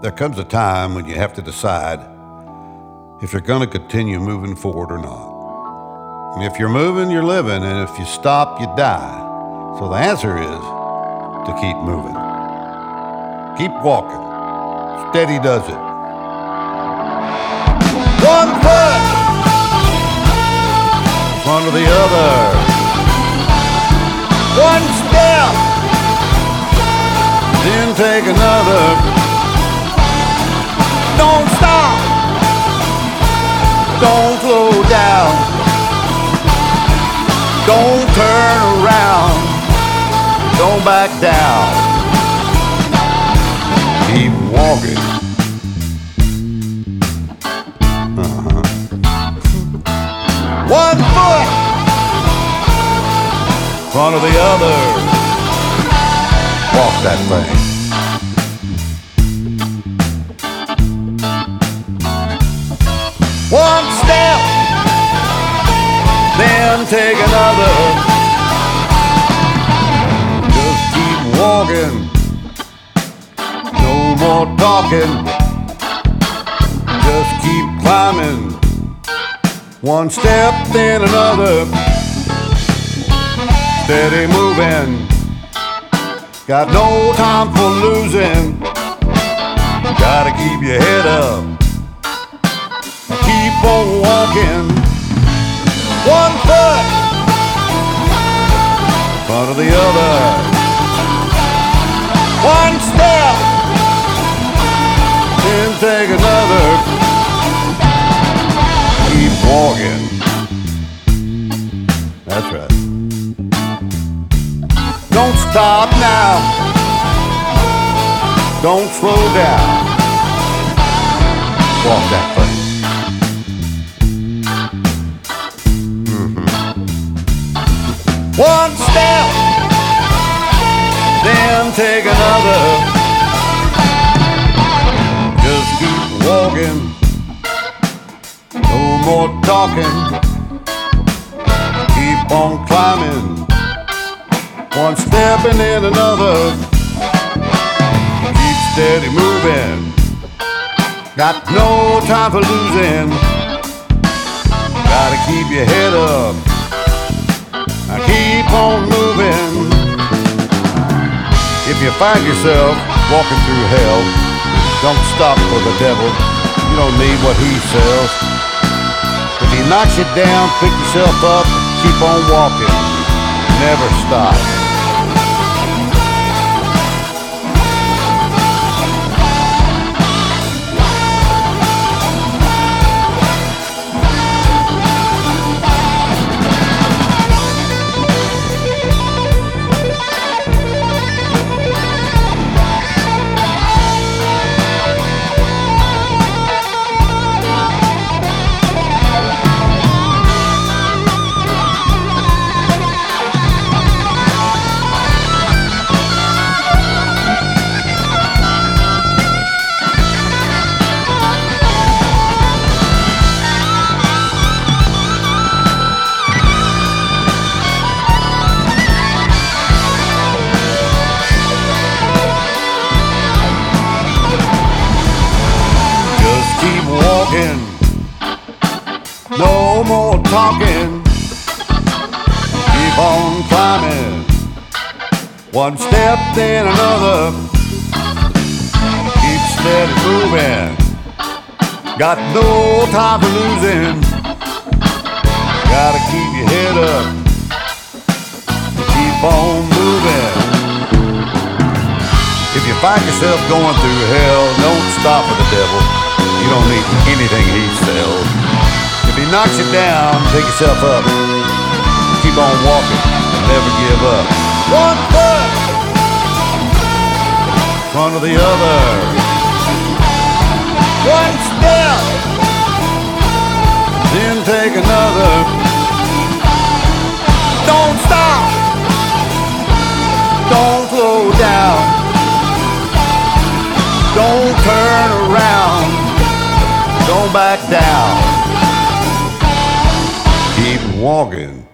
There comes a time when you have to decide if you're going to continue moving forward or not. And if you're moving, you're living, and if you stop, you die. So the answer is to keep moving. Keep walking. Steady does it. One foot in front of the other. One step, then take another. Don't stop. Don't slow down. Don't turn around. Don't back down. Keep walking. One foot in front of the other. Walk that thing. One step, then take another. Just keep walking. No more talking. Just keep climbing. One step, then another. Steady moving. Got no time for losing. Gotta keep your head up. Keep on walking. One foot in front of the other. One step, then take another. Keep walking. That's right. Don't stop now. Don't slow down. Walk that thing. One step, then take another. Just keep walking. No more talking. Keep on climbing. One step and then another. Keep steady moving. Got no time for losing. Gotta keep your head up. Keep on moving. If you find yourself walking through hell, don't stop for the devil. You don't need what he sells. If he knocks you down, pick yourself up, keep on walking. Never stop. No more talking. Keep on climbing. One step, then another. Keep steady moving. Got no time for losing. Gotta keep your head up. Keep on moving. If you find yourself going through hell, don't stop for the devil. You don't need anything he sells. If he knocks you down, pick yourself up. Keep on walking and never give up. One foot in front of the other. One step, then take another. Don't stop. Don't slow down. Don't turn around. Don't back down. Keep walking.